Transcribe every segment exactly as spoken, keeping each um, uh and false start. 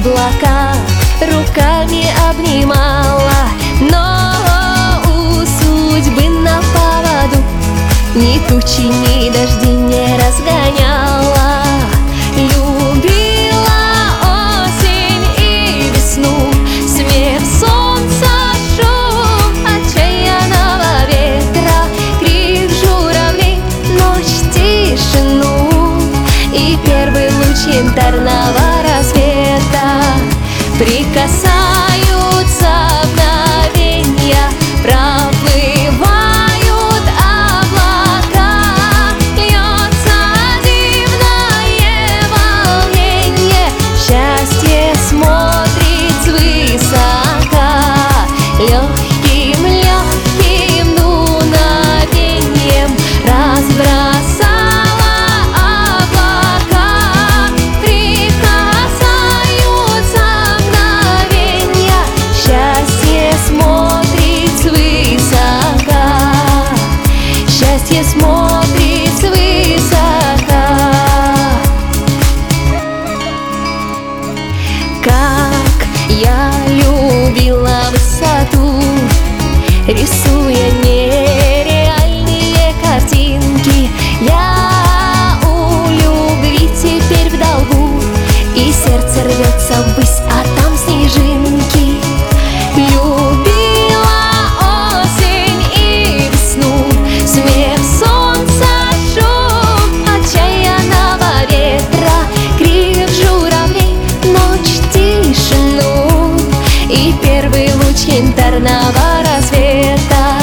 облака руками обнимала, но у судьбы на поводу ни тучи, ни дожди не разгоняла. Любила осень и весну, смех солнца, шум отчаянного ветра, крик журавлей, ночь, тишину и первый луч янтарного рассвета. Прикасаются мгновенья, проплывают облака, льется дивное волнение, счастье смотрит свысока. Легким, легким дуновением разбросала облака, прикасаются мгновенья, счастье смотрит свысока, счастье смотрит свысока. Как я любила высоту, рисуя нереальные картинки. Я у любви теперь в долгу, и сердце рвется ввысь, а там снежинки. Любила осень и весну, смех солнца, шум отчаянного ветра, крик журавлей, ночь, тишину и первый луч янтарного рассвета.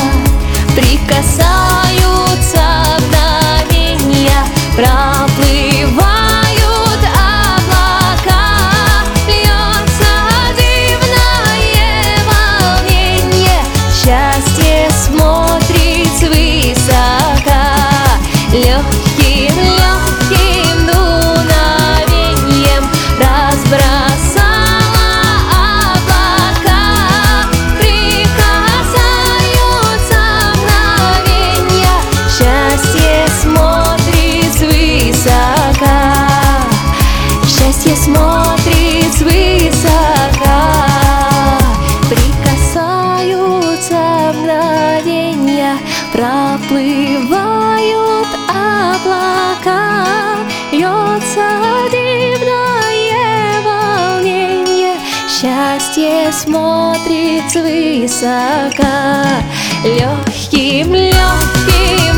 Прикасаются мгновенья, проплывают облака, льется дивное волнение, счастье смотрит свысока. Легким, легким дуновением разбросала облака, прикасаются мгновенья, счастье смотрит свысока, счастье смотрит свысока. Прикасаются мгновенья, проплывают облака, льется дивное волнение, счастье смотрит свысока. Легким, легким